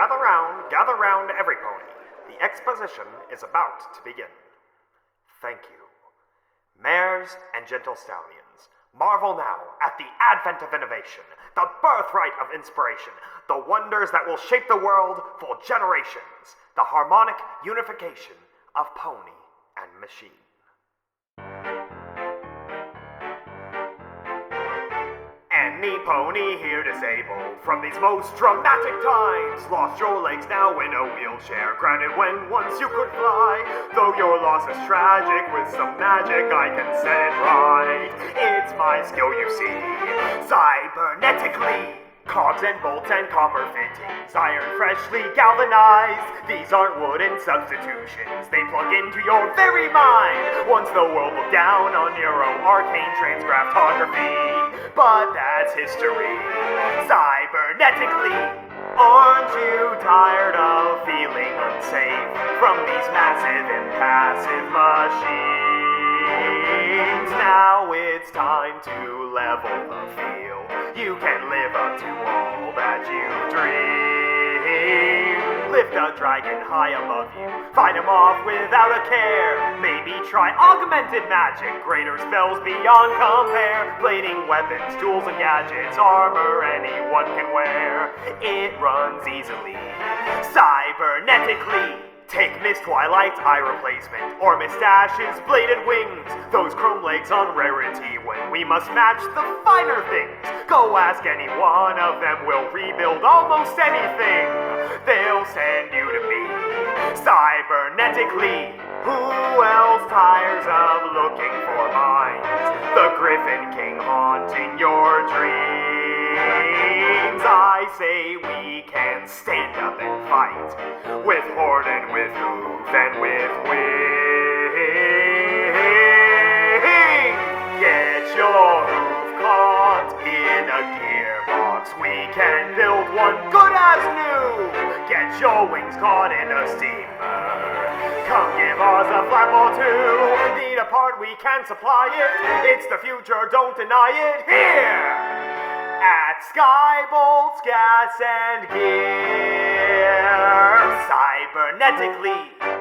gather round, every pony. The exposition is about to begin. Thank you. Mares and gentle stallions, marvel now at the advent of innovation, the birthright of inspiration, the wonders that will shape the world for generations, the harmonic unification of pony and machine. Any pony here disabled from these most dramatic times. Lost your legs, now in a wheelchair, grounded when once you could fly. Though your loss is tragic, with some magic I can set it right. It's my skill, you see, cybernetically. Cogs and bolts and copper fittings, iron freshly galvanized. These aren't wooden substitutions, they plug into your very mind. Once the world looked down on neuro-arcane transgraphography, but that's history. Cybernetically, aren't you tired of feeling unsafe from these massive, impassive machines? Now it's time to level the field. You can live up to all that you've dreamed. Lift a dragon high above you, fight him off without a care. Maybe try augmented magic, greater spells beyond compare. Blading weapons, tools and gadgets, armor anyone can wear. It runs easily, cybernetically. Take Miss Twilight's eye replacement, or Miss Dash's bladed wings. Those chrome legs on rarity when we must match the finer things. Go ask any one of them, we'll rebuild almost anything. They'll send you to me, cybernetically. Who else tires of looking for mines? The Griffin King haunting your dreams. I say we can stand up and fight, with horn and with hoof and with wing. Get your hoof caught in a gearbox, we can build one good as new. Get your wings caught in a steamer, come give us a flap or two. Need a part, we can supply it. It's the future, don't deny it. Here at Skybolts Gas and Gear, cybernetically.